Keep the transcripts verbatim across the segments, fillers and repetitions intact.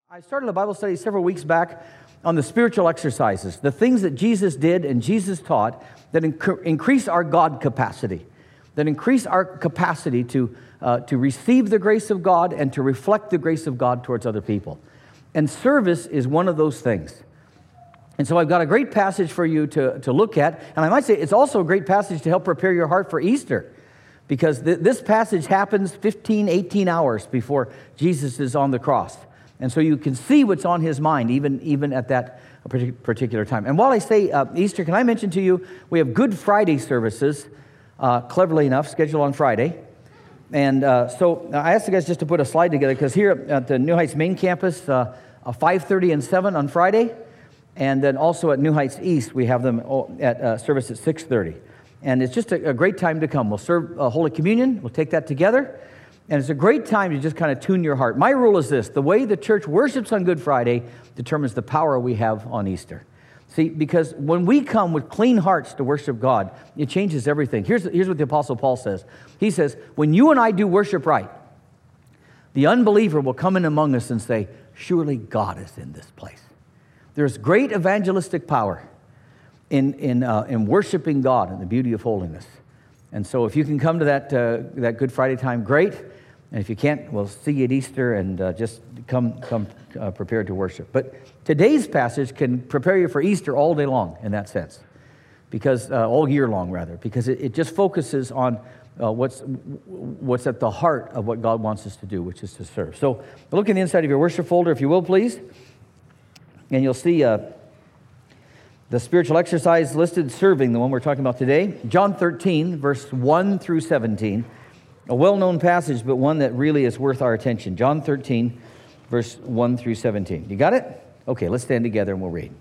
I started a Bible study several weeks back on the spiritual exercises, the things that Jesus did and Jesus taught that inc- increase our God capacity, that increase our capacity to, uh, to receive the grace of God and to reflect the grace of God towards other people. And service is one of those things. And so I've got a great passage for you to, to look at, and I might say it's also a great passage to help prepare your heart for Easter, because th- this passage happens fifteen, eighteen hours before Jesus is on the cross. And so you can see what's on his mind, even, even at that particular time. And while I say uh, Easter, can I mention to you, we have Good Friday services, uh, cleverly enough, scheduled on Friday. And uh, so I asked the guys just to put a slide together, because here at the New Heights main campus, uh, uh, five thirty and seven on Friday. And then also at New Heights East, we have them at uh, service at six thirty. And it's just a, a great time to come. We'll serve uh, Holy Communion. We'll take that together. And it's a great time to just kind of tune your heart. My rule is this: the way the church worships on Good Friday determines the power we have on Easter. See, because when we come with clean hearts to worship God, it changes everything. Here's, here's what the Apostle Paul says. He says, when you and I do worship right, the unbeliever will come in among us and say, surely God is in this place. There's great evangelistic power in, in, uh, in worshiping God and the beauty of holiness. And so if you can come to that, uh, that Good Friday time, great. And if you can't, we'll see you at Easter, and uh, just come come uh, prepared to worship. But today's passage can prepare you for Easter all day long in that sense, because uh, all year long, rather, because it, it just focuses on uh, what's what's at the heart of what God wants us to do, which is to serve. So look in the inside of your worship folder, if you will, please, and you'll see uh, the spiritual exercise listed, serving, the one we're talking about today. John thirteen, verse one through seventeen. A well-known passage, but one that really is worth our attention. John thirteen, verse one through seventeen. You got it? Okay, let's stand together and we'll read.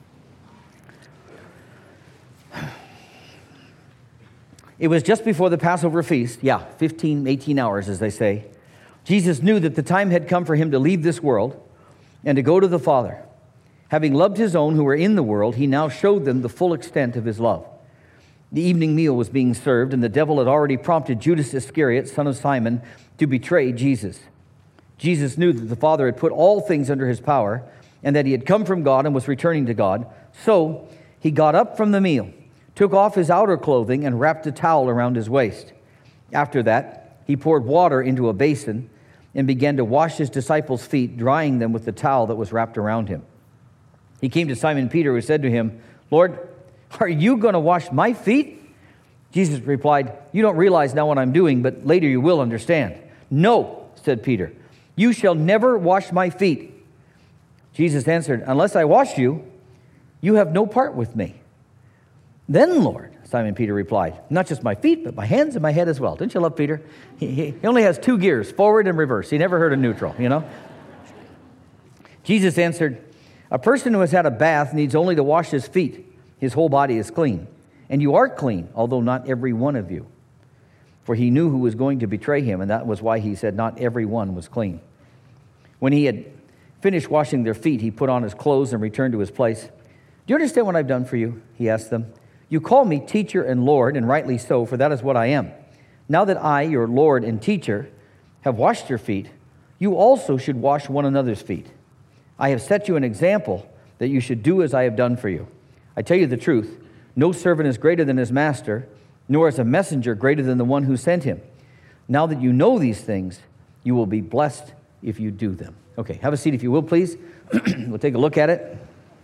It was just before the Passover feast. Yeah, fifteen, eighteen hours, as they say. Jesus knew that the time had come for him to leave this world and to go to the Father. Having loved his own who were in the world, he now showed them the full extent of his love. The evening meal was being served, and the devil had already prompted Judas Iscariot, son of Simon, to betray Jesus. Jesus knew that the Father had put all things under his power, and that he had come from God and was returning to God. So he got up from the meal, took off his outer clothing, and wrapped a towel around his waist. After that, he poured water into a basin and began to wash his disciples' feet, drying them with the towel that was wrapped around him. He came to Simon Peter, who said to him, "Lord, are you going to wash my feet?" Jesus replied, "You don't realize now what I'm doing, but later you will understand." "No," said Peter, "you shall never wash my feet." Jesus answered, "Unless I wash you, you have no part with me." "Then, Lord," Simon Peter replied, "not just my feet, but my hands and my head as well." Don't you love Peter? He, he, he only has two gears, forward and reverse. He never heard of neutral, you know? Jesus answered, "A person who has had a bath needs only to wash his feet. His whole body is clean. And you are clean, although not every one of you." For he knew who was going to betray him, and that was why he said not every one was clean. When he had finished washing their feet, he put on his clothes and returned to his place. "Do you understand what I've done for you?" he asked them. "You call me teacher and Lord, and rightly so, for that is what I am. Now that I, your Lord and teacher, have washed your feet, you also should wash one another's feet. I have set you an example that you should do as I have done for you. I tell you the truth, no servant is greater than his master, nor is a messenger greater than the one who sent him. Now that you know these things, you will be blessed if you do them." Okay, have a seat if you will, please. We'll take a look at it.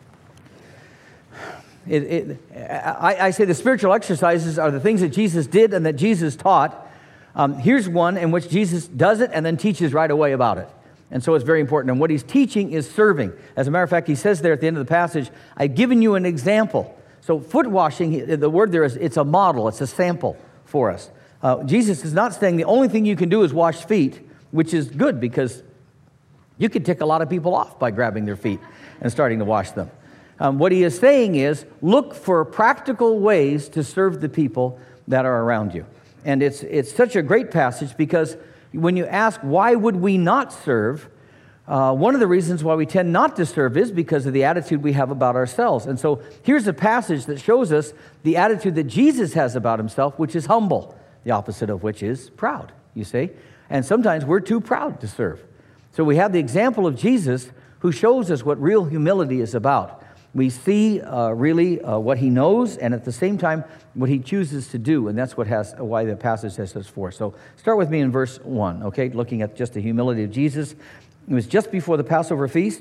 It, it I, I say the spiritual exercises are the things that Jesus did and that Jesus taught. Um, here's one in which Jesus does it and then teaches right away about it. And so it's very important. And what he's teaching is serving. As a matter of fact, he says there at the end of the passage, "I've given you an example." So foot washing, the word there is, it's a model, it's a sample for us. Uh, Jesus is not saying the only thing you can do is wash feet, which is good, because you can tick a lot of people off by grabbing their feet and starting to wash them. Um, what he is saying is, look for practical ways to serve the people that are around you. And it's it's such a great passage, because when you ask, why would we not serve? Uh, one of the reasons why we tend not to serve is because of the attitude we have about ourselves. And so here's a passage that shows us the attitude that Jesus has about himself, which is humble, the opposite of which is proud, you see. And sometimes we're too proud to serve. So we have the example of Jesus, who shows us what real humility is about. We see uh, really uh, what he knows, and at the same time, what he chooses to do, and that's what has why the passage has us for. So start with me in verse one, okay, looking at just the humility of Jesus. It was just before the Passover feast.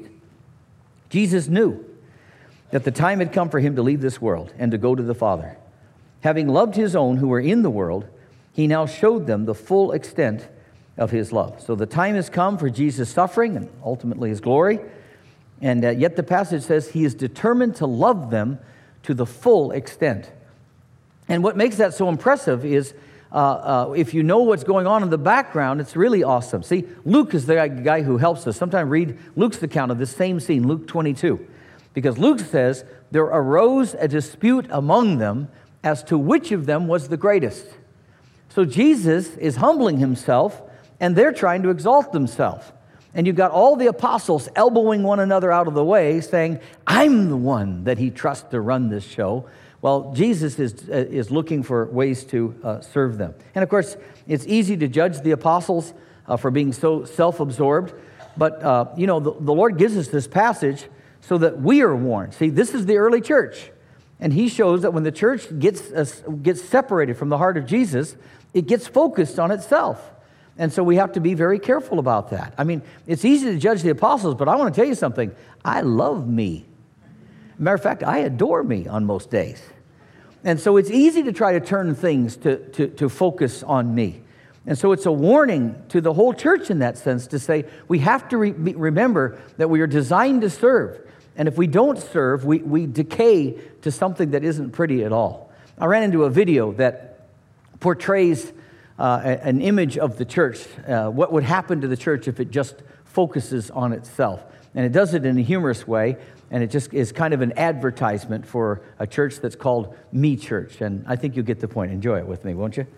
Jesus knew that the time had come for him to leave this world and to go to the Father. Having loved his own who were in the world, he now showed them the full extent of his love. So the time has come for Jesus' suffering and ultimately his glory. And uh, yet the passage says he is determined to love them to the full extent. And what makes that so impressive is uh, uh, if you know what's going on in the background, it's really awesome. See, Luke is the guy who helps us. Sometimes read Luke's account of this same scene, Luke twenty-two. Because Luke says, there arose a dispute among them as to which of them was the greatest. So Jesus is humbling himself, and they're trying to exalt themselves. And you've got all the apostles elbowing one another out of the way, saying, I'm the one that he trusts to run this show. Well, Jesus is, uh, is looking for ways to uh, serve them. And of course, it's easy to judge the apostles uh, for being so self-absorbed. But, uh, you know, the, the Lord gives us this passage so that we are warned. See, this is the early church. And he shows that when the church gets, uh, gets separated from the heart of Jesus, it gets focused on itself. And so we have to be very careful about that. I mean, it's easy to judge the apostles, but I want to tell you something. I love me. Matter of fact, I adore me on most days. And so it's easy to try to turn things to, to, to focus on me. And so it's a warning to the whole church in that sense to say we have to re- remember that we are designed to serve. And if we don't serve, we, we decay to something that isn't pretty at all. I ran into a video that portrays Uh, an image of the church, uh, what would happen to the church if it just focuses on itself. And it does it in a humorous way, and it just is kind of an advertisement for a church that's called Me Church. And I think you'll get the point. Enjoy it with me, won't you?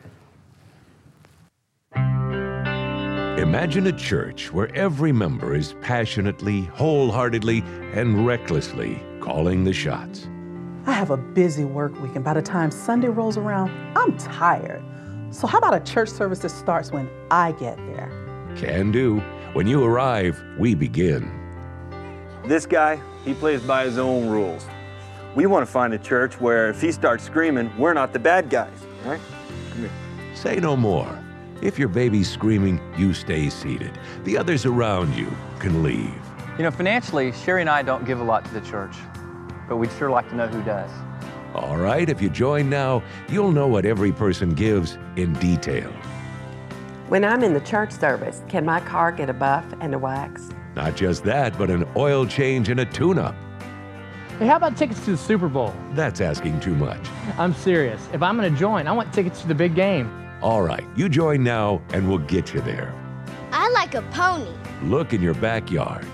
Imagine a church where every member is passionately, wholeheartedly, and recklessly calling the shots. I have a busy work week, and by the time Sunday rolls around, I'm tired. So how about a church service that starts when I get there? Can do. When you arrive, we begin. This guy, he plays by his own rules. We want to find a church where if he starts screaming, we're not the bad guys, right? Come here. Say no more. If your baby's screaming, you stay seated. The others around you can leave. You know, financially, Sherry and I don't give a lot to the church, but we'd sure like to know who does. All right, if you join now, you'll know what every person gives in detail. When I'm in the church service, can my car get a buff and a wax? Not just that, but an oil change and a tune-up. Hey, how about tickets to the Super Bowl? That's asking too much. I'm serious. If I'm going to join, I want tickets to the big game. All right, you join now and we'll get you there. I like a pony. Look in your backyard.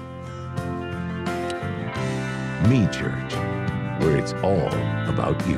Me Church, where it's all about you.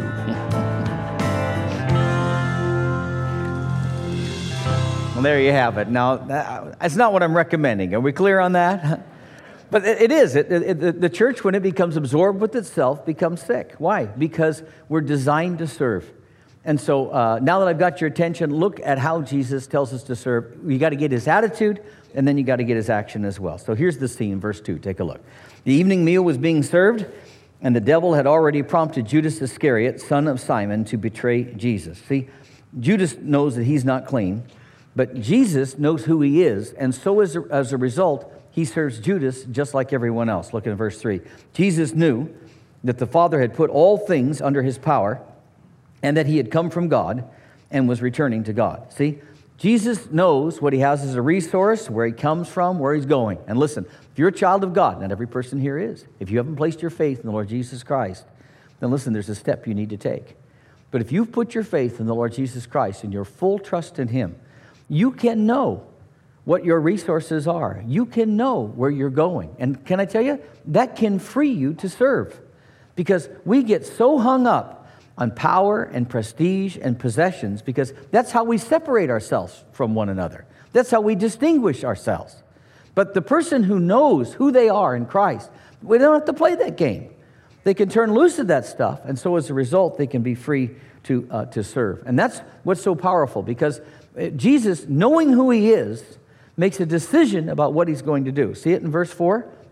Well, there you have it. Now, that's not what I'm recommending. Are we clear on that? But it is. It, it, the church, when it becomes absorbed with itself, becomes sick. Why? Because we're designed to serve. And so uh, now that I've got your attention, look at how Jesus tells us to serve. You got to get his attitude, and then you got to get his action as well. So here's the scene, verse two. Take a look. The evening meal was being served, and the devil had already prompted Judas Iscariot, son of Simon, to betray Jesus. See, Judas knows that he's not clean, but Jesus knows who he is, and so as a, as a result, he serves Judas just like everyone else. Look at verse three. Jesus knew that the Father had put all things under his power, and that he had come from God and was returning to God. See, Jesus knows what he has as a resource, where he comes from, where he's going. And listen, if you're a child of God, not every person here is. If you haven't placed your faith in the Lord Jesus Christ, then listen, there's a step you need to take. But if you've put your faith in the Lord Jesus Christ and your full trust in him, you can know what your resources are. You can know where you're going. And can I tell you, that can free you to serve. Because we get so hung up on power and prestige and possessions, because that's how we separate ourselves from one another. That's how we distinguish ourselves. But the person who knows who they are in Christ, we don't have to play that game. They can turn loose of that stuff, and so as a result, they can be free to, uh, to serve. And that's what's so powerful, because Jesus, knowing who he is, makes a decision about what he's going to do. See it in verse four?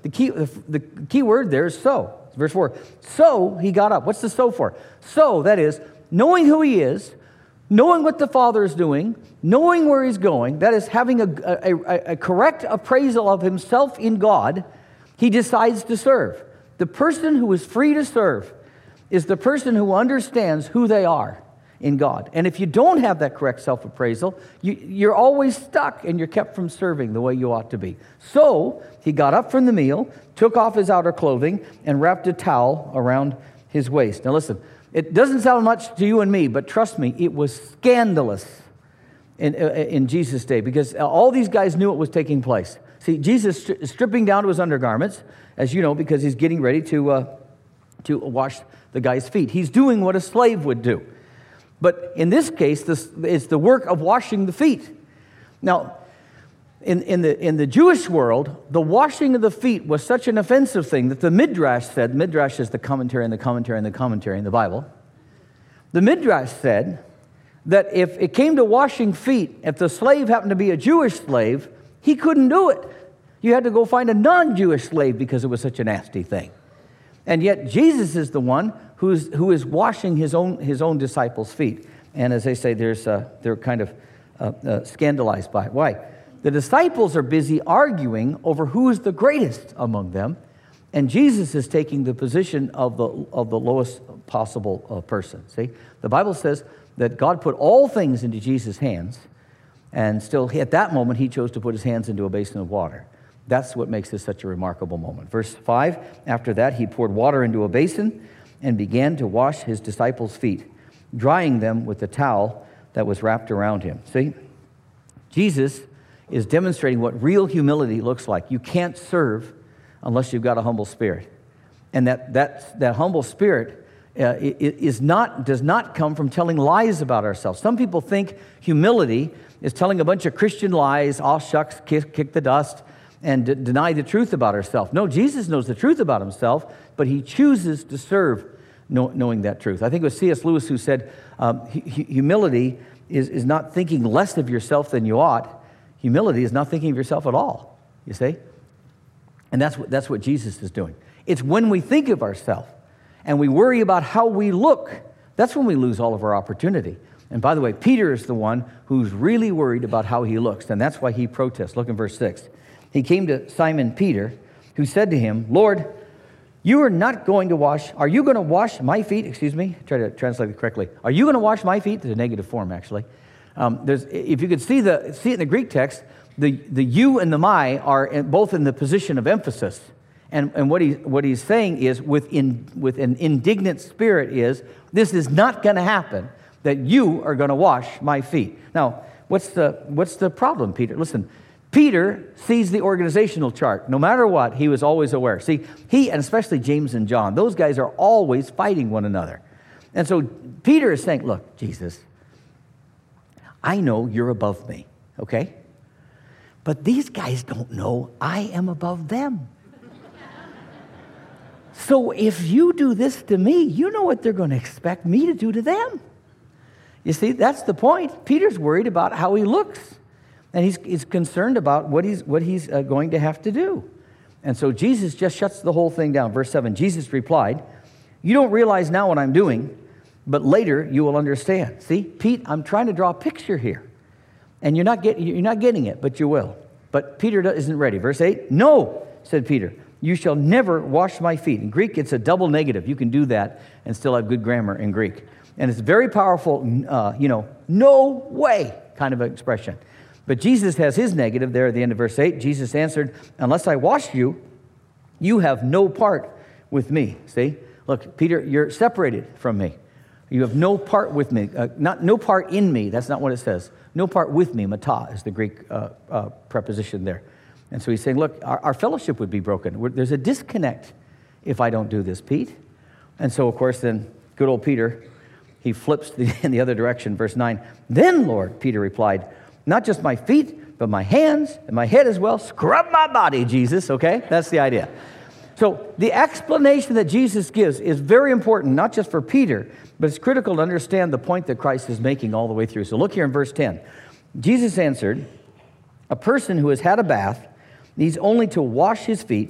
the key, the, the key word there is so. Verse four, so he got up. What's the so for? So, that is, knowing who he is, knowing what the Father is doing, knowing where he's going, that is, having a, a, a, a correct appraisal of himself in God, he decides to serve. The person who is free to serve is the person who understands who they are in God. And if you don't have that correct self-appraisal, you, you're always stuck and you're kept from serving the way you ought to be. So he got up from the meal, took off his outer clothing, and wrapped a towel around his waist. Now listen, it doesn't sound much to you and me, but trust me, it was scandalous in, in Jesus' day, because all these guys knew what was taking place. See, Jesus is stripping down to his undergarments, as you know, because he's getting ready to, uh, to wash the guy's feet. He's doing what a slave would do. But in this case, this, it's the work of washing the feet. Now, in, in, the, in the Jewish world, the washing of the feet was such an offensive thing that the Midrash said, Midrash is the commentary and the commentary and the commentary in the Bible. The Midrash said that if it came to washing feet, if the slave happened to be a Jewish slave, he couldn't do it. You had to go find a non-Jewish slave because it was such a nasty thing. And yet Jesus is the one who's, who is washing his own, his own disciples' feet. And as they say, there's, uh, they're kind of uh, uh, scandalized by it. Why? The disciples are busy arguing over who is the greatest among them, and Jesus is taking the position of the, of the lowest possible uh, person. See? The Bible says that God put all things into Jesus' hands, and still at that moment he chose to put his hands into a basin of water. That's what makes this such a remarkable moment. Verse five, after that he poured water into a basin and began to wash his disciples' feet, drying them with the towel that was wrapped around him. See, Jesus is demonstrating what real humility looks like. You can't serve unless you've got a humble spirit. And that, that, that humble spirit uh, is not, does not come from telling lies about ourselves. Some people think humility is telling a bunch of Christian lies, all shucks, kick, kick the dust, and d- deny the truth about ourselves. No, Jesus knows the truth about himself, but he chooses to serve know, knowing that truth. I think it was C S Lewis who said, um, hu- humility is, is not thinking less of yourself than you ought. Humility is not thinking of yourself at all, you see? And that's what, that's what Jesus is doing. It's when we think of ourselves and we worry about how we look, that's when we lose all of our opportunity. And by the way, Peter is the one who's really worried about how he looks, and that's why he protests. Look in verse six. He came to Simon Peter, who said to him, Lord, you are not going to wash, are you going to wash my feet? Excuse me, try to translate it correctly. Are you going to wash my feet? There's a negative form, actually. Um, there's, if you could see the see it in the Greek text, the, the you and the my are in, both in the position of emphasis. And, and what, he, what he's saying is, with, in, with an indignant spirit is, this is not going to happen, that you are going to wash my feet. Now, what's the, what's the problem, Peter? Listen, Peter sees the organizational chart. No matter what, he was always aware. See, he, and especially James and John, those guys are always fighting one another. And so Peter is saying, look, Jesus, I know you're above me, okay? But these guys don't know I am above them. So if you do this to me, you know what they're going to expect me to do to them. You see, that's the point. Peter's worried about how he looks. And he's, he's concerned about what he's, what he's uh, going to have to do. And so Jesus just shuts the whole thing down. Verse seven, Jesus replied, you don't realize now what I'm doing, but later you will understand. See, Pete, I'm trying to draw a picture here. And you're not, get, you're not getting it, but you will. But Peter isn't ready. Verse eight, no, said Peter, you shall never wash my feet. In Greek, it's a double negative. You can do that and still have good grammar in Greek. And it's a very powerful, uh, you know, no way kind of expression. But Jesus has his negative there at the end of verse eight. Jesus answered, unless I wash you, you have no part with me. See? Look, Peter, you're separated from me. You have no part with me. Uh, not no part in me. That's not what it says. No part with me. Mata is the Greek uh, uh, preposition there. And so he's saying, look, our, our fellowship would be broken. We're, there's a disconnect if I don't do this, Pete. And so, of course, then good old Peter, he flips the, in the other direction. Verse nine, then, Lord, Peter replied, not just my feet, but my hands and my head as well. Scrub my body, Jesus, okay? That's the idea. So the explanation that Jesus gives is very important, not just for Peter, but it's critical to understand the point that Christ is making all the way through. So look here in verse ten. Jesus answered, a person who has had a bath needs only to wash his feet,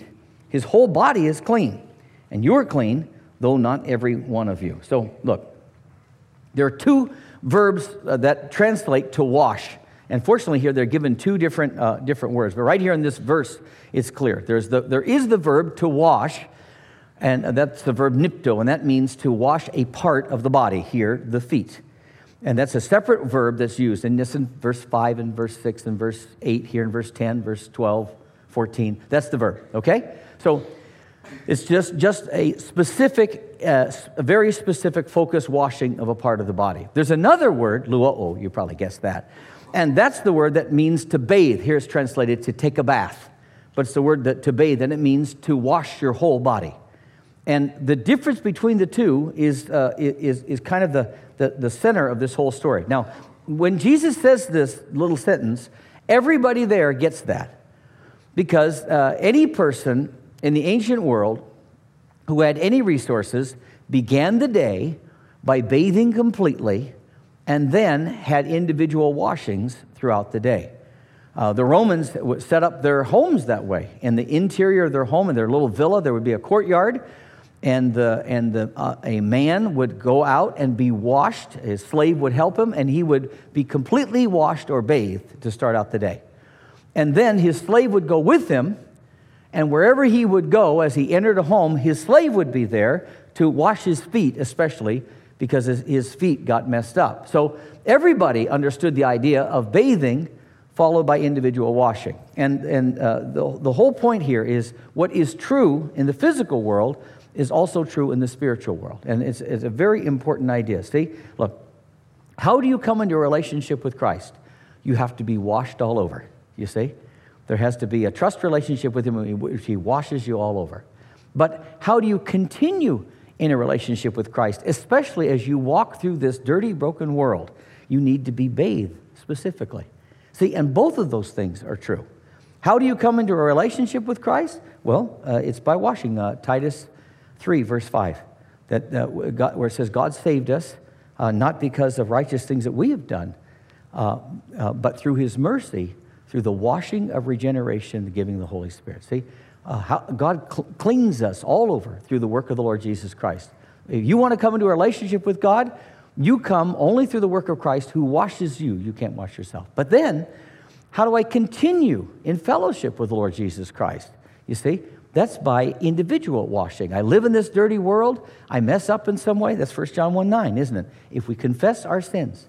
His whole body is clean, and you're clean, though not every one of you. So, look, there are two verbs uh, that translate to wash. And fortunately here, they're given two different uh, different words. But right here in this verse, it's clear. There's the, there is the verb to wash, and that's the verb nipto, and that means to wash a part of the body, here, the feet. And that's a separate verb that's used. And this in verse five and verse six and verse eight, here in verse ten, verse twelve, fourteen. That's the verb, okay? So it's just, just a specific, uh, a very specific focused washing of a part of the body. There's another word, luo, you probably guessed that. And that's the word that means to bathe. Here it's translated to take a bath. But it's the word that to bathe, and it means to wash your whole body. And the difference between the two is, uh, is, is kind of the, the, the center of this whole story. Now, when Jesus says this little sentence, everybody there gets that. Because uh, any person in the ancient world who had any resources began the day by bathing completely and then had individual washings throughout the day. Uh, the Romans would set up their homes that way. In the interior of their home, in their little villa, there would be a courtyard, and the, and the, uh, a man would go out and be washed. His slave would help him, and he would be completely washed or bathed to start out the day. And then his slave would go with him, and wherever he would go, as he entered a home, his slave would be there to wash his feet, especially because his, his feet got messed up. So everybody understood the idea of bathing followed by individual washing. And, and uh, the, the whole point here is what is true in the physical world is also true in the spiritual world. And it's, it's a very important idea. See, look, how do you come into a relationship with Christ? You have to be washed all over, you see? There has to be a trust relationship with Him in which He washes you all over. But how do you continue in a relationship with Christ, especially as you walk through this dirty, broken world? You need to be bathed specifically. See, and both of those things are true. How do you come into a relationship with Christ? Well, uh, it's by washing. Uh, Titus three, verse five, that uh, God, where it says, God saved us, uh, not because of righteous things that we have done, uh, uh, but through His mercy, through the washing of regeneration, the giving of the Holy Spirit. See, uh, how, God cl- cleans us all over through the work of the Lord Jesus Christ. If you want to come into a relationship with God, you come only through the work of Christ who washes you. You can't wash yourself. But then, how do I continue in fellowship with the Lord Jesus Christ? You see, that's by individual washing. I live in this dirty world. I mess up in some way. That's First John one nine, isn't it? If we confess our sins,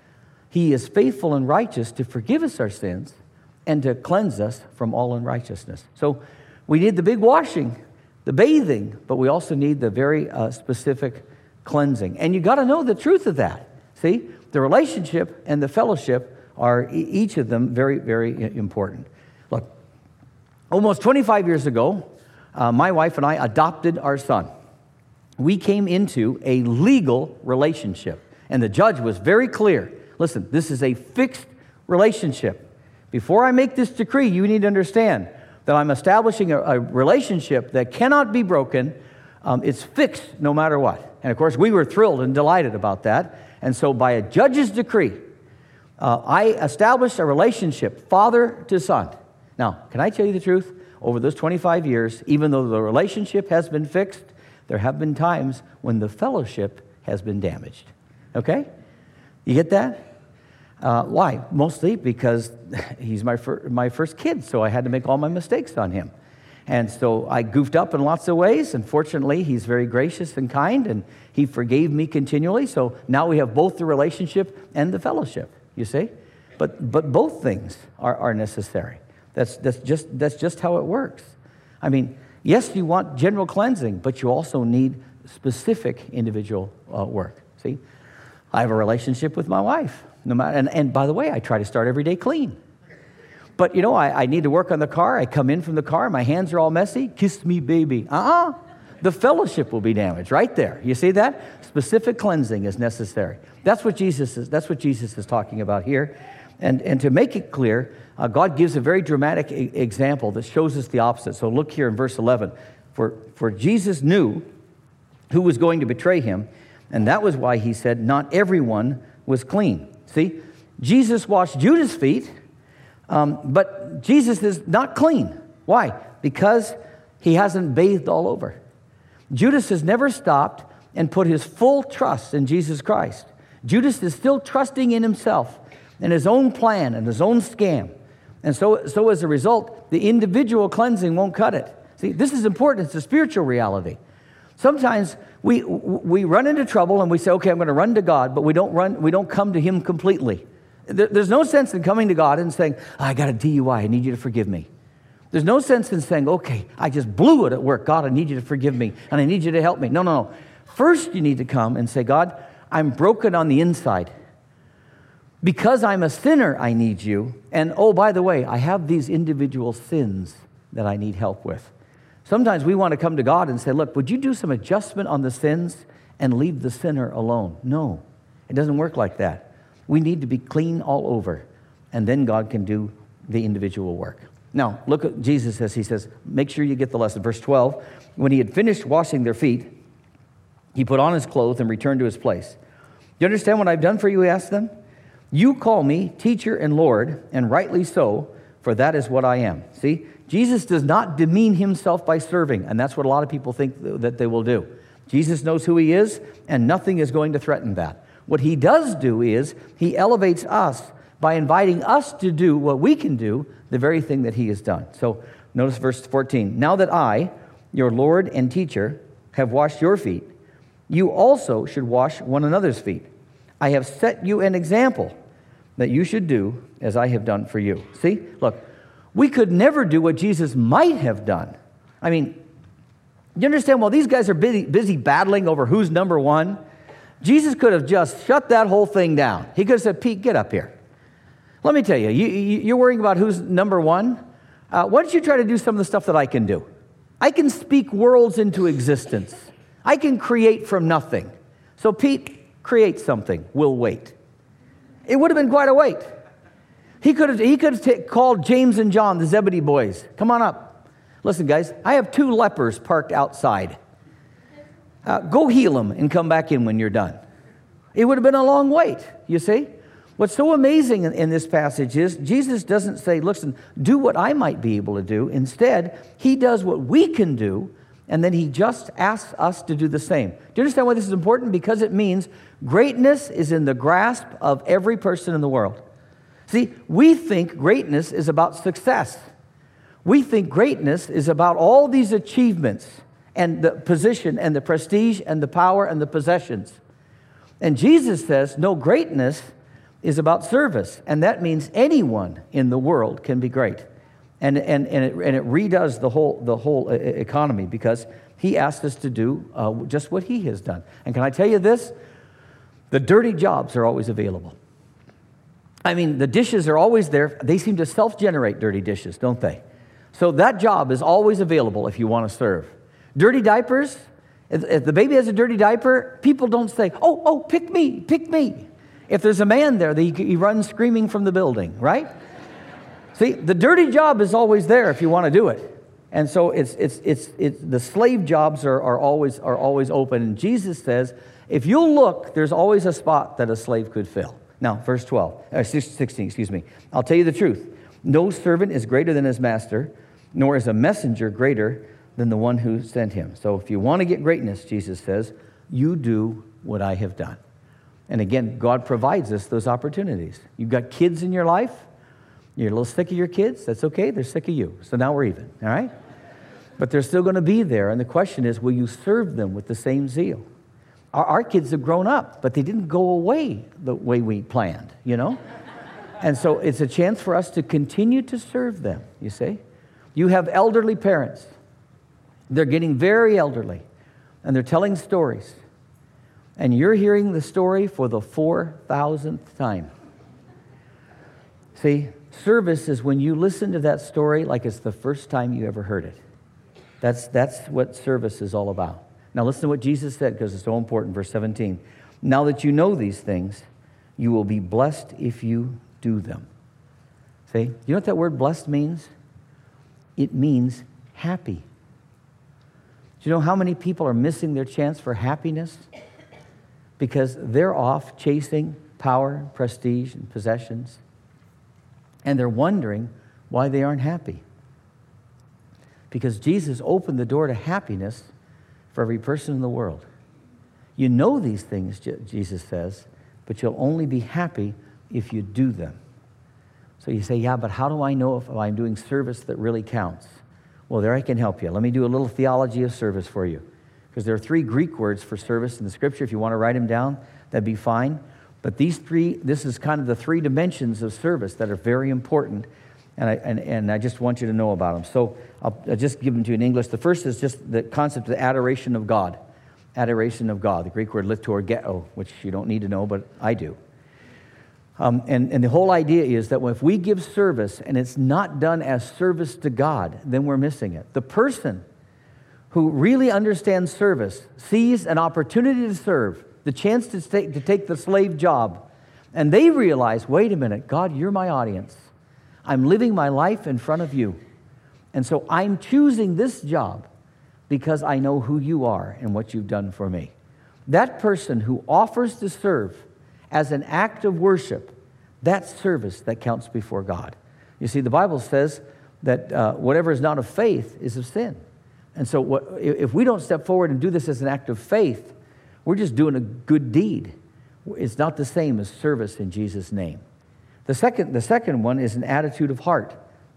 He is faithful and righteous to forgive us our sins and to cleanse us from all unrighteousness. So we need the big washing, the bathing, but we also need the very uh, specific cleansing. And you got to know the truth of that. See, the relationship and the fellowship are e- each of them very, very important. Look, almost twenty-five years ago, uh, my wife and I adopted our son. We came into a legal relationship, and the judge was very clear. Listen, this is a fixed relationship. Before I make this decree, you need to understand that I'm establishing a, a relationship that cannot be broken. Um, it's fixed no matter what. And of course, we were thrilled and delighted about that. And so by a judge's decree, uh, I established a relationship, father to son. Now, can I tell you the truth? Over those twenty-five years, even though the relationship has been fixed, there have been times when the fellowship has been damaged. Okay? You get that? Uh, why? Mostly because he's my, fir- my first kid, so I had to make all my mistakes on him. And so I goofed up in lots of ways, and fortunately, he's very gracious and kind, and he forgave me continually. So now we have both the relationship and the fellowship, you see? But but both things are, are necessary. That's, that's, just, that's just how it works. I mean, yes, you want general cleansing, but you also need specific individual uh, work, see? I have a relationship with my wife. No matter, and, and by the way, I try to start every day clean. But, you know, I, I need to work on the car. I come in from the car. My hands are all messy. Kiss me, baby. Uh-uh. The fellowship will be damaged right there. You see that? Specific cleansing is necessary. That's what Jesus is, that's what Jesus is talking about here. And, and to make it clear, uh, God gives a very dramatic e- example that shows us the opposite. So look here in verse eleven. For, for Jesus knew who was going to betray him, and that was why he said, not everyone was clean. See, Jesus washed Judas' feet, um, but Jesus is not clean. Why? Because he hasn't bathed all over. Judas has never stopped and put his full trust in Jesus Christ. Judas is still trusting in himself and his own plan and his own scam. And so, so as a result, the individual cleansing won't cut it. See, this is important. It's a spiritual reality. Sometimes we we run into trouble and we say, okay, I'm going to run to God, but we don't run. We don't come to him completely. There, there's no sense in coming to God and saying, oh, I got a D U I. I need you to forgive me. There's no sense in saying, okay, I just blew it at work. God, I need you to forgive me, and I need you to help me. No, no, no. First, you need to come and say, God, I'm broken on the inside. Because I'm a sinner, I need you. And oh, by the way, I have these individual sins that I need help with. Sometimes we want to come to God and say, look, would you do some adjustment on the sins and leave the sinner alone? No, it doesn't work like that. We need to be clean all over, and then God can do the individual work. Now, look at Jesus as he says, make sure you get the lesson. Verse twelve, when he had finished washing their feet, he put on his clothes and returned to his place. Do you understand what I've done for you, he asked them? You call me teacher and Lord, and rightly so, for that is what I am. See, Jesus does not demean himself by serving, and that's what a lot of people think that they will do. Jesus knows who he is, and nothing is going to threaten that. What he does do is he elevates us by inviting us to do what we can do, the very thing that he has done. So notice verse fourteen. Now that I, your Lord and teacher, have washed your feet, you also should wash one another's feet. I have set you an example that you should do as I have done for you. See, look, we could never do what Jesus might have done. I mean, you understand, while these guys are busy, busy battling over who's number one, Jesus could have just shut that whole thing down. He could have said, Pete, get up here. Let me tell you, you you're worrying about who's number one. Uh, why don't you try to do some of the stuff that I can do? I can speak worlds into existence. I can create from nothing. So, Pete, create something. We'll wait. It would have been quite a wait. He could have, he could have t- called James and John, the Zebedee boys. Come on up. Listen, guys, I have two lepers parked outside. Uh, go heal them and come back in when you're done. It would have been a long wait, you see. What's so amazing in, in this passage is Jesus doesn't say, listen, do what I might be able to do. Instead, he does what we can do, and then he just asks us to do the same. Do you understand why this is important? Because it means greatness is in the grasp of every person in the world. See, we think greatness is about success. We think greatness is about all these achievements and the position and the prestige and the power and the possessions. And Jesus says, no, greatness is about service. And that means anyone in the world can be great. And, and, and, it, and it redoes the whole, the whole economy, because he asked us to do uh, just what he has done. And can I tell you this? The dirty jobs are always available. I mean, the dishes are always there. They seem to self-generate dirty dishes, don't they? So that job is always available if you want to serve. Dirty diapers, if, if the baby has a dirty diaper, people don't say, oh, oh, pick me, pick me. If there's a man there, he, he runs screaming from the building, right? See, the dirty job is always there if you want to do it. And so it's it's it's it's the slave jobs are, are always are always open. And Jesus says, if you'll look, there's always a spot that a slave could fill. Now, verse twelve, or sixteen, excuse me. I'll tell you the truth. No servant is greater than his master, nor is a messenger greater than the one who sent him. So if you want to get greatness, Jesus says, you do what I have done. And again, God provides us those opportunities. You've got kids in your life. You're a little sick of your kids. That's okay. They're sick of you. So now we're even, all right? But they're still going to be there. And the question is, will you serve them with the same zeal? Our, our kids have grown up, but they didn't go away the way we planned, you know? And so it's a chance for us to continue to serve them, you see? You have elderly parents. They're getting very elderly, and they're telling stories. And you're hearing the story for the four thousandth time. See, service is when you listen to that story like it's the first time you ever heard it. That's, that's what service is all about. Now listen to what Jesus said, because it's so important. Verse seventeen. Now that you know these things, you will be blessed if you do them. See, you know what that word blessed means? It means happy. Do you know how many people are missing their chance for happiness? Because they're off chasing power, prestige, and possessions. And they're wondering why they aren't happy. because Jesus opened the door to happiness for every person in the world. You know these things, Jesus says, but you'll only be happy if you do them. So you say, yeah, but how do I know if I'm doing service that really counts? Well, there I can help you. Let me do a little theology of service for you, because there are three Greek words for service in the Scripture. If you want to write them down, that'd be fine. But these three, this is kind of the three dimensions of service that are very important, and I, and, and I just want you to know about them. So I'll, I'll just give them to you in English. The first is just the concept of adoration of God. Adoration of God, the Greek word liturgeo, which you don't need to know, but I do. Um, and, and the whole idea is that if we give service and it's not done as service to God, then we're missing it. The person who really understands service sees an opportunity to serve, the chance to take, to take the slave job, and they realize, wait a minute, God, you're my audience. I'm living my life in front of you. And so I'm choosing this job because I know who you are and what you've done for me. That person who offers to serve as an act of worship, that's service that counts before God. You see, the Bible says that uh, whatever is not of faith is of sin. And so what, if we don't step forward and do this as an act of faith, we're just doing a good deed. It's not the same as service in Jesus' name. The second, the second one is an attitude of heart.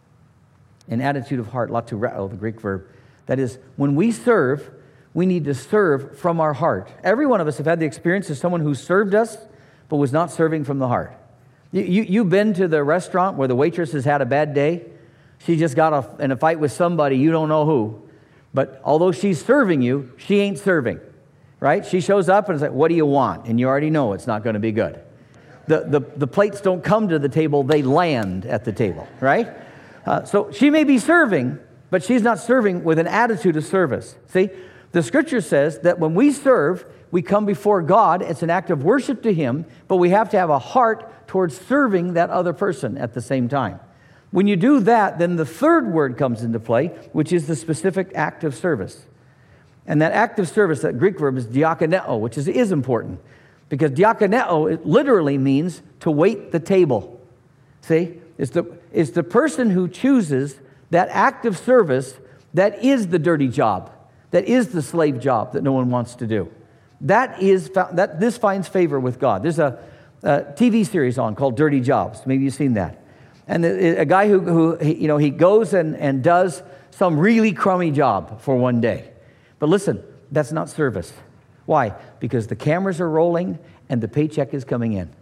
An attitude of heart, latureo, the Greek verb. That is, when we serve, we need to serve from our heart. Every one of us have had the experience of someone who served us but was not serving from the heart. You, you, you've been to the restaurant where the waitress has had a bad day. She just got a, in a fight with somebody, you don't know who. But although she's serving you, she ain't serving, right? She shows up and is like, what do you want? And you already know it's not going to be good. The, the, the plates don't come to the table, they land at the table, right? Uh, so she may be serving, but she's not serving with an attitude of service. See, the Scripture says that when we serve, we come before God. It's an act of worship to Him, but we have to have a heart towards serving that other person at the same time. When you do that, then the third word comes into play, which is the specific act of service. And that act of service, that Greek verb is diakoneo, which is, is important, because diakoneo it literally means to wait the table. See, it's the, it's the person who chooses that act of service that is the dirty job, that is the slave job that no one wants to do. That is that this finds favor with God. There's a, a T V series on called Dirty Jobs. Maybe you've seen that. And a guy who, who you know, he goes and, and does some really crummy job for one day. But listen, that's not service. Why? Because the cameras are rolling and the paycheck is coming in.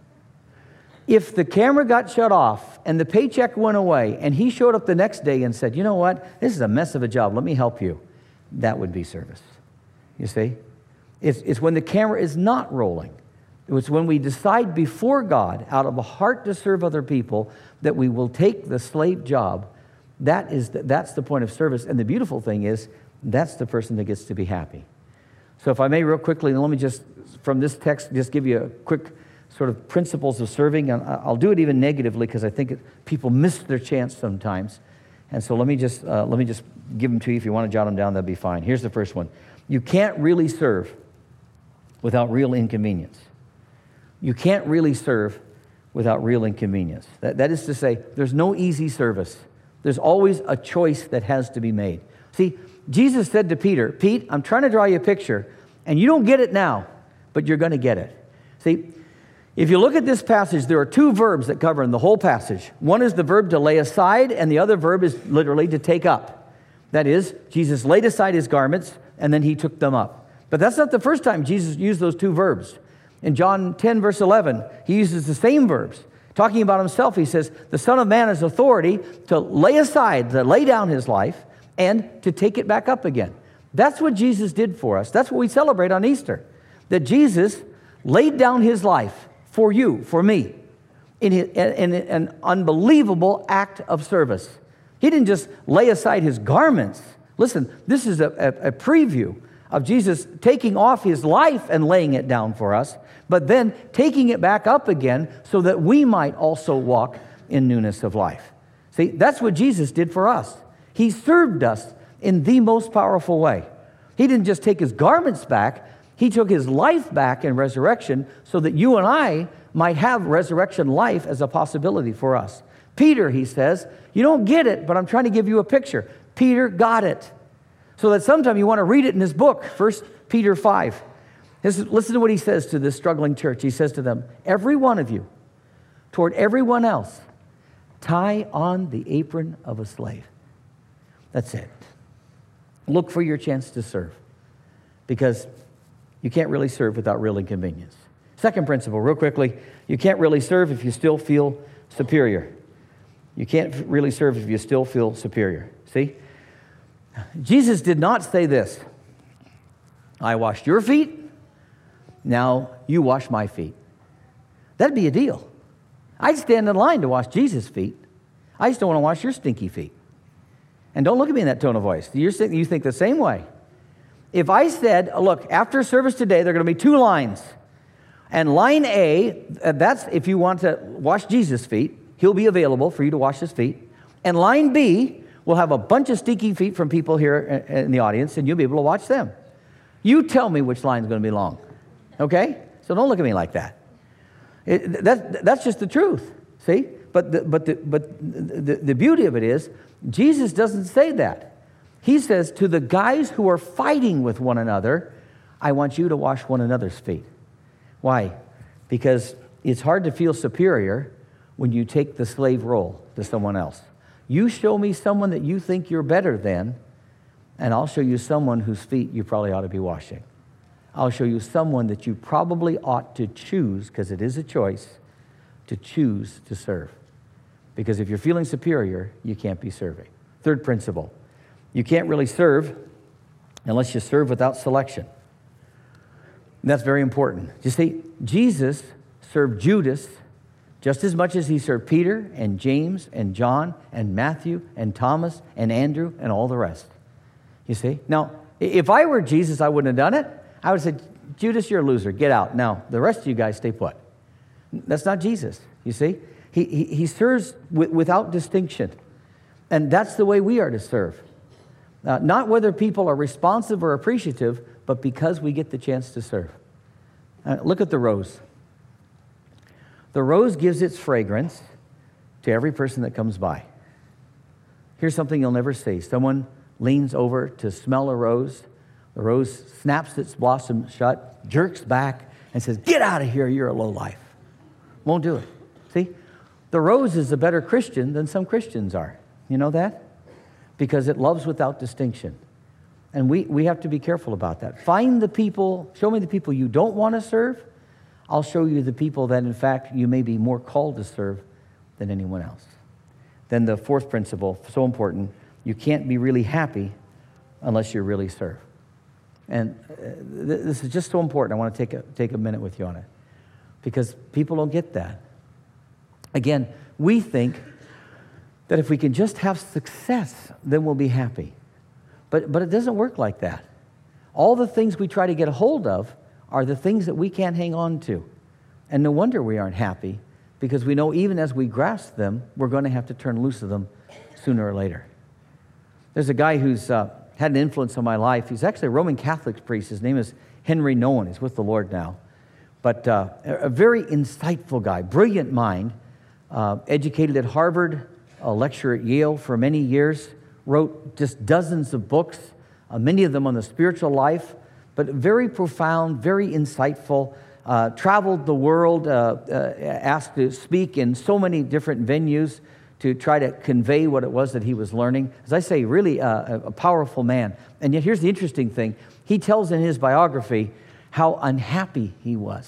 If the camera got shut off and the paycheck went away and he showed up the next day and said, you know what, this is a mess of a job, let me help you, that would be service. You see? It's, it's when the camera is not rolling. It's when we decide before God, out of a heart to serve other people, that we will take the slave job. That is the, that's the point of service. And the beautiful thing is, that's the person that gets to be happy. So if I may real quickly, let me just, from this text, just give you a quick sort of principles of serving. And I'll do it even negatively because I think it, people miss their chance sometimes. And so let me just uh, let me just give them to you. If you want to jot them down, that'd be fine. Here's the first one. You can't really serve without real inconvenience. You can't really serve without real inconvenience. That, that is to say, there's no easy service. There's always a choice that has to be made. See, Jesus said to Peter, Pete, I'm trying to draw you a picture, and you don't get it now, but you're going to get it. See, if you look at this passage, there are two verbs that cover in the whole passage. One is the verb to lay aside, and the other verb is literally to take up. That is, Jesus laid aside his garments, and then he took them up. But that's not the first time Jesus used those two verbs. In John ten, verse eleven, he uses the same verbs. Talking about himself, he says, the Son of Man has authority to lay aside, to lay down his life, and to take it back up again. That's what Jesus did for us. That's what we celebrate on Easter. That Jesus laid down his life for you, for me, in, his, in an unbelievable act of service. He didn't just lay aside his garments. Listen, this is a, a, a preview of Jesus taking off his life and laying it down for us, but then taking it back up again so that we might also walk in newness of life. See, that's what Jesus did for us. He served us in the most powerful way. He didn't just take his garments back, he took his life back in resurrection so that you and I might have resurrection life as a possibility for us. Peter, he says, you don't get it, but I'm trying to give you a picture. Peter got it. So that sometime you want to read it in his book, First Peter five. Listen to what he says to this struggling church. He says to them, every one of you, toward everyone else, tie on the apron of a slave. That's it. Look for your chance to serve, because you can't really serve without real inconvenience. Second principle, real quickly, you can't really serve if you still feel superior. You can't really serve if you still feel superior. See? Jesus did not say this, I washed your feet, now you wash my feet. That'd be a deal. I'd stand in line to wash Jesus' feet. I just don't want to wash your stinky feet. And don't look at me in that tone of voice. You're, you think the same way. If I said, look, after service today, there are going to be two lines. And line A, that's if you want to wash Jesus' feet. He'll be available for you to wash his feet. And line B will have a bunch of stinky feet from people here in the audience, and you'll be able to watch them. You tell me which line's going to be long. Okay? So don't look at me like that. It, that that's just the truth. See? But the, but the, but the, the beauty of it is, Jesus doesn't say that. He says to the guys who are fighting with one another, I want you to wash one another's feet. Why? Because it's hard to feel superior when you take the slave role to someone else. You show me someone that you think you're better than, and I'll show you someone whose feet you probably ought to be washing. I'll show you someone that you probably ought to choose, because it is a choice, to choose to serve. Because if you're feeling superior, you can't be serving. Third principle, you can't really serve unless you serve without selection. And that's very important. You see, Jesus served Judas just as much as he served Peter and James and John and Matthew and Thomas and Andrew and all the rest. You see? Now, if I were Jesus, I wouldn't have done it. I would have said, Judas, you're a loser. Get out. Now, the rest of you guys stay put. That's not Jesus, you see? He, he, he serves w- without distinction. And that's the way we are to serve. Uh, not whether people are responsive or appreciative, but because we get the chance to serve. Uh, look at the rose. The rose gives its fragrance to every person that comes by. Here's something you'll never see. Someone leans over to smell a rose. The rose snaps its blossom shut, jerks back, and says, get out of here, you're a lowlife. Won't do it. See? The rose is a better Christian than some Christians are. You know that? Because it loves without distinction. And we, we have to be careful about that. Find the people, show me the people you don't want to serve. I'll show you the people that, in fact, you may be more called to serve than anyone else. Then the fourth principle, so important, you can't be really happy unless you really serve. And this is just so important. I want to take a, take a minute with you on it, because people don't get that. Again, we think that if we can just have success, then we'll be happy. But, but it doesn't work like that. All the things we try to get a hold of are the things that we can't hang on to. And no wonder we aren't happy, because we know even as we grasp them, we're going to have to turn loose of them sooner or later. There's a guy who's uh, had an influence on my life. He's actually a Roman Catholic priest. His name is Henry Nouwen. He's with the Lord now. But uh, a very insightful guy, brilliant mind, uh, educated at Harvard, a lecturer at Yale for many years, wrote just dozens of books, uh, many of them on the spiritual life, but very profound, very insightful, uh, traveled the world, uh, uh, asked to speak in so many different venues to try to convey what it was that he was learning. As I say, really uh, a powerful man. And yet here's the interesting thing. He tells in his biography how unhappy he was.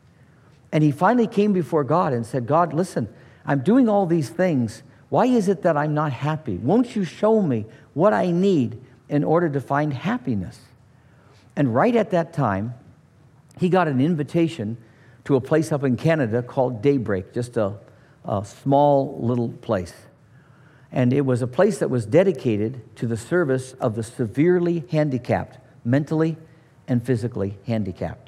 And he finally came before God and said, God, listen, I'm doing all these things. Why is it that I'm not happy? Won't you show me what I need in order to find happiness? And right at that time, he got an invitation to a place up in Canada called Daybreak, just a, a small little place. And it was a place that was dedicated to the service of the severely handicapped, mentally and physically handicapped.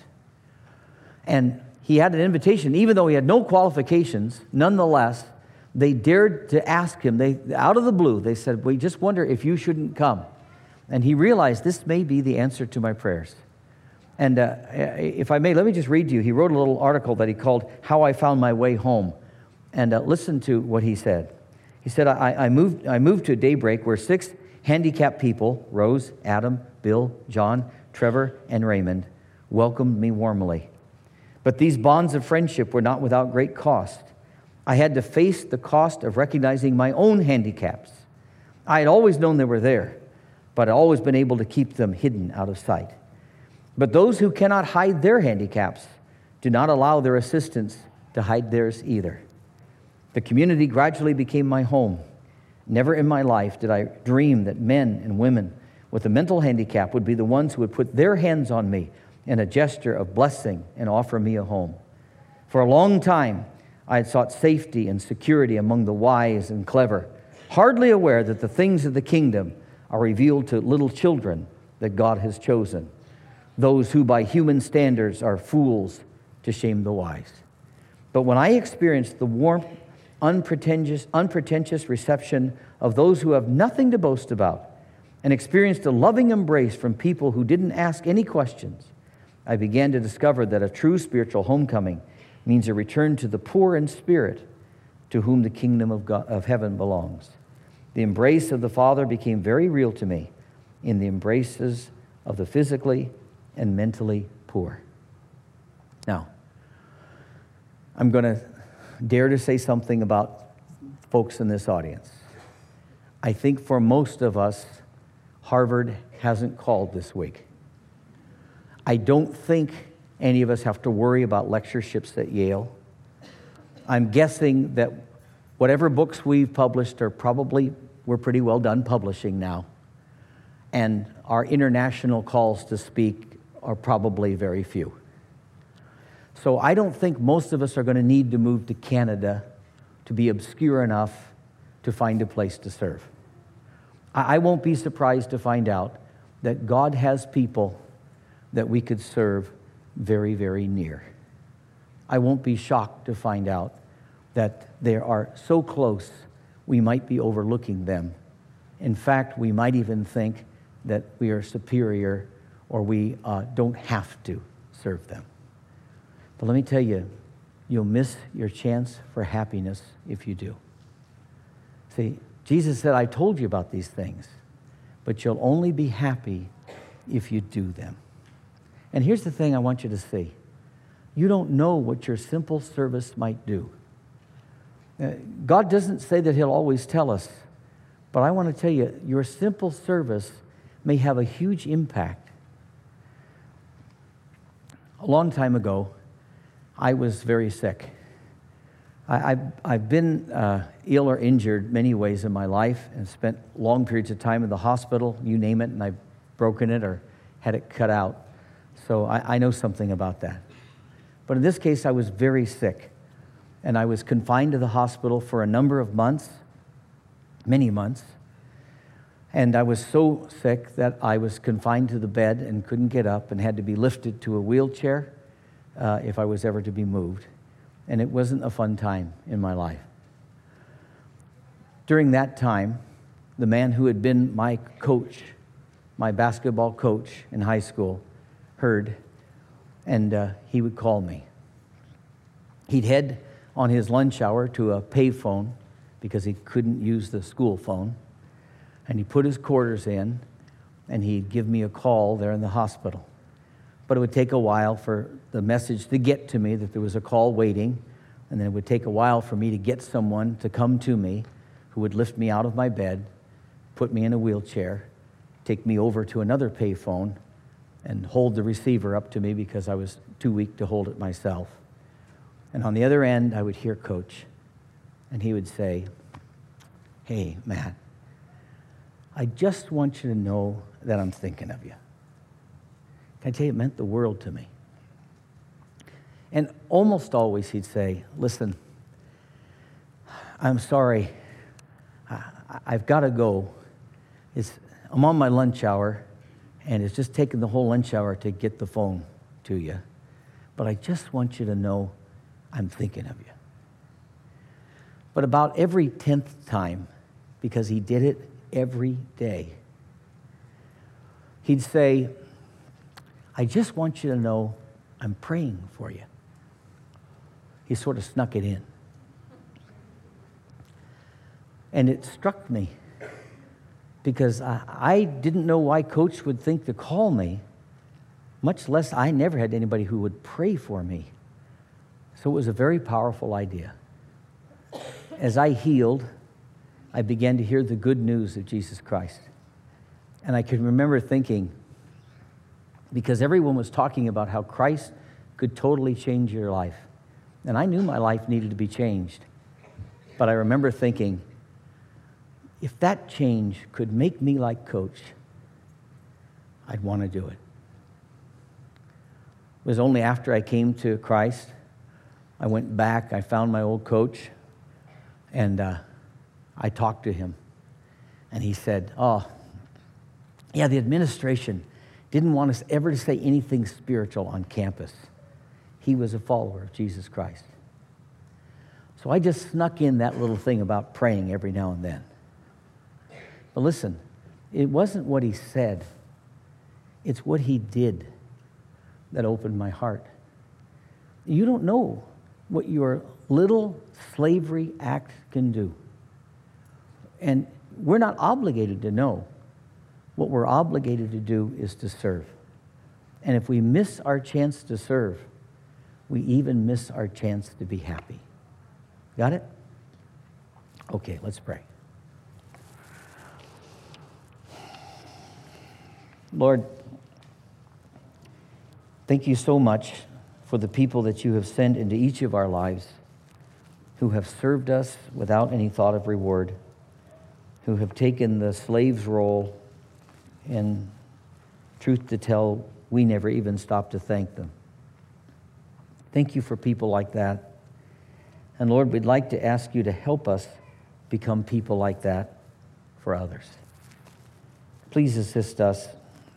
And he had an invitation, even though he had no qualifications, nonetheless, they dared to ask him, they out of the blue, they said, we just wonder if you shouldn't come. And he realized this may be the answer to my prayers. And uh, if I may, let me just read to you. He wrote a little article that he called How I Found My Way Home. And uh, listen to what he said. He said, I, I, moved, I moved to Daybreak where six handicapped people, Rose, Adam, Bill, John, Trevor, and Raymond, welcomed me warmly. But these bonds of friendship were not without great cost. I had to face the cost of recognizing my own handicaps. I had always known they were there, but I'd always been able to keep them hidden out of sight. But those who cannot hide their handicaps do not allow their assistants to hide theirs either. The community gradually became my home. Never in my life did I dream that men and women with a mental handicap would be the ones who would put their hands on me in a gesture of blessing and offer me a home. For a long time, I had sought safety and security among the wise and clever, hardly aware that the things of the kingdom are revealed to little children that God has chosen, those who by human standards are fools to shame the wise. But when I experienced the warm, unpretentious, unpretentious reception of those who have nothing to boast about, and experienced a loving embrace from people who didn't ask any questions, I began to discover that a true spiritual homecoming means a return to the poor in spirit, to whom the kingdom of God, of heaven belongs. The embrace of the Father became very real to me in the embraces of the physically and mentally poor. Now, I'm going to dare to say something about folks in this audience. I think for most of us, Harvard hasn't called this week. I don't think any of us have to worry about lectureships at Yale. I'm guessing that whatever books we've published are probably, we're pretty well done publishing now. And our international calls to speak are probably very few. So I don't think most of us are going to need to move to Canada to be obscure enough to find a place to serve. I won't be surprised to find out that God has people that we could serve very, very near. I won't be shocked to find out that they are so close we might be overlooking them. In fact, we might even think that we are superior or we uh, don't have to serve them. But let me tell you, you'll miss your chance for happiness if you do. See, Jesus said, I told you about these things, but you'll only be happy if you do them. And here's the thing I want you to see. You don't know what your simple service might do. Uh, God doesn't say that he'll always tell us, but I want to tell you, your simple service may have a huge impact. A long time ago, I was very sick. I, I've, I've been uh, ill or injured many ways in my life and spent long periods of time in the hospital, you name it, and I've broken it or had it cut out. So I, I know something about that. But in this case, I was very sick, and I was confined to the hospital for a number of months, many months. And I was so sick that I was confined to the bed and couldn't get up and had to be lifted to a wheelchair uh, if I was ever to be moved. And it wasn't a fun time in my life. During that time, the man who had been my coach, my basketball coach in high school, heard, and uh, he would call me. He'd head on his lunch hour to a payphone because he couldn't use the school phone, and he put his quarters in, and he'd give me a call there in the hospital. But it would take a while for the message to get to me that there was a call waiting, and then it would take a while for me to get someone to come to me who would lift me out of my bed, put me in a wheelchair, take me over to another payphone, and hold the receiver up to me because I was too weak to hold it myself. And on the other end, I would hear Coach, and he would say, hey, Matt, I just want you to know that I'm thinking of you. Can I tell you, it meant the world to me. And almost always he'd say, listen, I'm sorry, I, I've got to go. It's, I'm on my lunch hour, and it's just taken the whole lunch hour to get the phone to you. But I just want you to know I'm thinking of you. But about every tenth time, because he did it every day, he'd say, I just want you to know I'm praying for you. He sort of snuck it in. And it struck me because I, I didn't know why Coach would think to call me, much less I never had anybody who would pray for me. So it was a very powerful idea. As I healed, I began to hear the good news of Jesus Christ. And I can remember thinking, because everyone was talking about how Christ could totally change your life. And I knew my life needed to be changed. But I remember thinking, if that change could make me like Coach, I'd want to do it. It was only after I came to Christ, I went back, I found my old coach, and uh, I talked to him. And he said, oh, yeah, the administration didn't want us ever to say anything spiritual on campus. He was a follower of Jesus Christ. So I just snuck in that little thing about praying every now and then. But listen, it wasn't what he said. It's what he did that opened my heart. You don't know what your little slavery act can do. And we're not obligated to know. What we're obligated to do is to serve. And if we miss our chance to serve, we even miss our chance to be happy. Got it? Okay, let's pray. Lord, thank you so much for the people that you have sent into each of our lives who have served us without any thought of reward, who have taken the slave's role, and truth to tell, we never even stopped to thank them. Thank you for people like that. And Lord, we'd like to ask you to help us become people like that for others. Please assist us.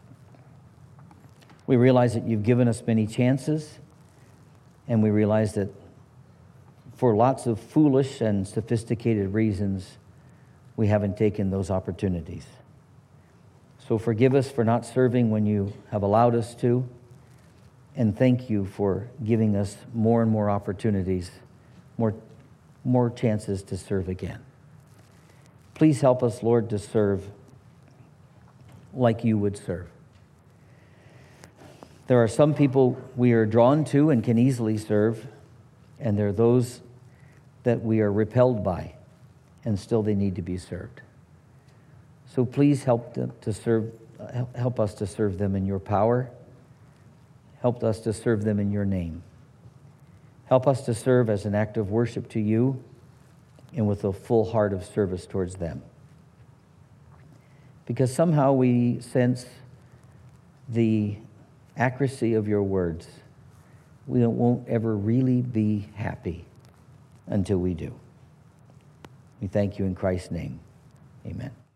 We realize that you've given us many chances, and we realize that for lots of foolish and sophisticated reasons, we haven't taken those opportunities. So forgive us for not serving when you have allowed us to, and thank you for giving us more and more opportunities, more, more chances to serve again. Please help us, Lord, to serve like you would serve. There are some people we are drawn to and can easily serve, and there are those that we are repelled by, and still they need to be served. So please help them to serve, help us to serve them in your power. Help us to serve them in your name. Help us to serve as an act of worship to you and with a full heart of service towards them. Because somehow we sense the accuracy of your words. We won't ever really be happy until we do. We thank you in Christ's name. Amen.